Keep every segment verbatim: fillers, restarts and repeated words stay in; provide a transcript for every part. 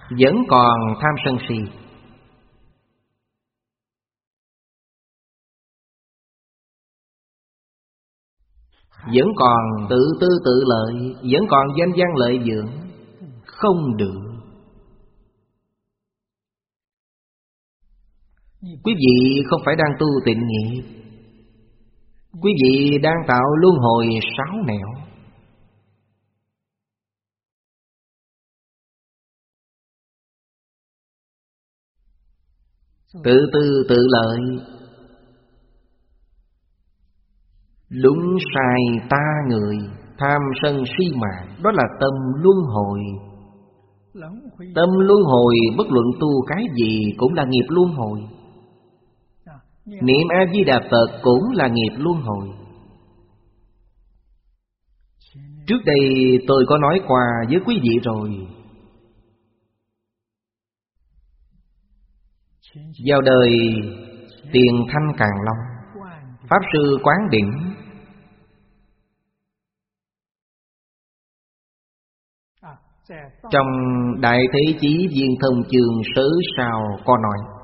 vẫn còn tham sân si. Vẫn còn tự tư tự lợi, vẫn còn danh văn lợi dưỡng. Không được. Quý vị không phải đang tu tịnh nghiệp. Quý vị đang tạo luân hồi sáu nẻo. Tự tư tự lợi, đúng sai ta người, tham sân si mạng. Đó là tâm luân hồi. Tâm luân hồi bất luận tu cái gì cũng là nghiệp luân hồi. Niệm A-di-đà Phật cũng là nghiệp luân hồi. Trước đây tôi có nói qua với quý vị rồi. Vào đời Tiền Thanh Càn Long, Pháp Sư Quán Đỉnh trong Đại Thế Chí Viên Thông Chương Sớ Sao có nói: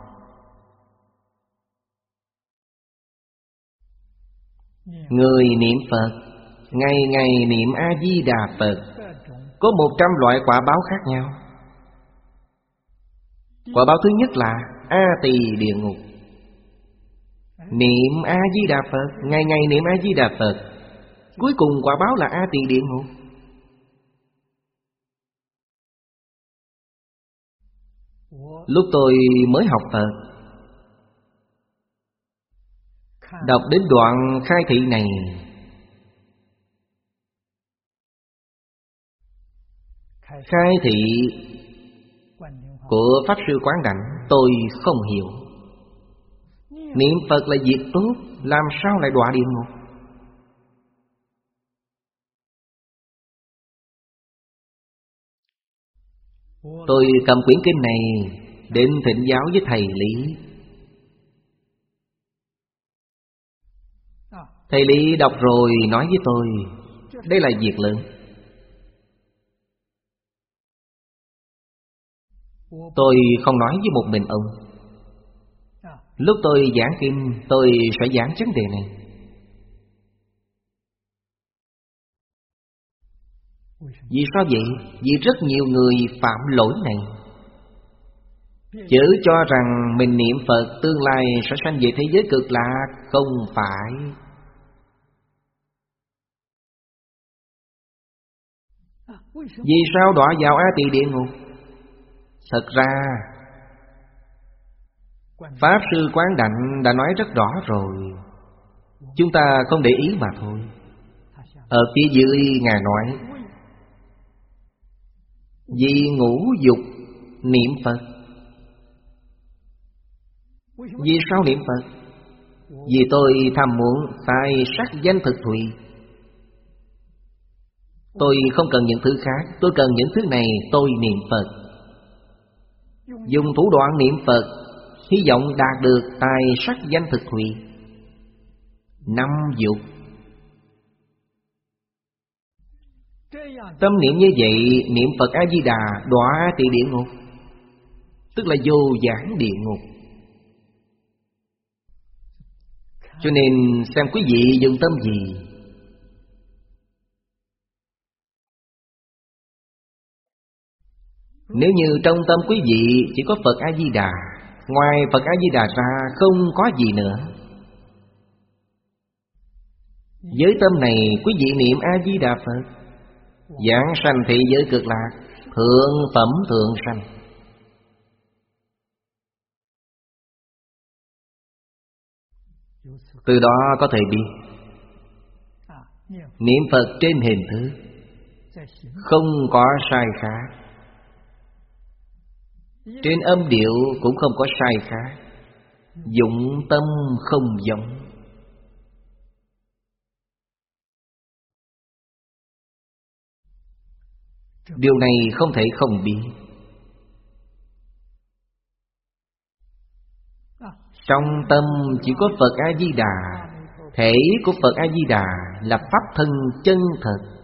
người niệm Phật, ngày ngày niệm A-di-đà Phật, có một trăm loại quả báo khác nhau. Quả báo thứ nhất là A Tỳ địa ngục. Niệm A-di-đà Phật, ngày ngày niệm A-di-đà Phật, cuối cùng quả báo là A Tỳ địa ngục. Lúc tôi mới học Phật, đọc đến đoạn khai thị này, khai thị của Pháp Sư Quán Đảnh, tôi không hiểu. Niệm Phật là việc tốt, làm sao lại đọa địa ngục? Tôi cầm quyển kinh này đến thỉnh giáo với thầy Lý. Thầy Lý đọc rồi nói với tôi, đây là việc lớn. Tôi không nói với một mình ông. Lúc tôi giảng kinh, tôi sẽ giảng vấn đề này. Vì sao vậy? Vì rất nhiều người phạm lỗi này. Chớ cho rằng mình niệm Phật tương lai sẽ sanh về thế giới cực lạc. Không phải. Vì sao đọa vào A Tỳ địa ngục? Thật ra Pháp Sư Quán Đảnh đã nói rất rõ rồi, chúng ta không để ý mà thôi. Ở phía dưới Ngài nói: vì ngũ dục niệm Phật. Vì sao niệm Phật? Vì tôi tham muốn tài sắc danh thực thùy. Tôi không cần những thứ khác, tôi cần những thứ này, tôi niệm Phật. Dùng thủ đoạn niệm Phật, hy vọng đạt được tài sắc danh thực thùy. Năm dục. Tâm niệm như vậy, niệm Phật A-di-đà đọa A Tỳ địa ngục, tức là vô giảng địa ngục. Cho nên xem quý vị dùng tâm gì. Nếu như trong tâm quý vị chỉ có Phật A-di-đà, ngoài Phật A-di-đà ra không có gì nữa, với tâm này quý vị niệm A-di-đà Phật, giảng sanh thị giới cực lạc, thượng phẩm thượng sanh. Từ đó có thể biết niệm Phật trên hình thức không có sai khác, trên âm điệu cũng không có sai khác, dụng tâm không giống. Điều này không thể không biết. Trong tâm chỉ có Phật A-di-đà. Thể của Phật A-di-đà là pháp thân chân thật.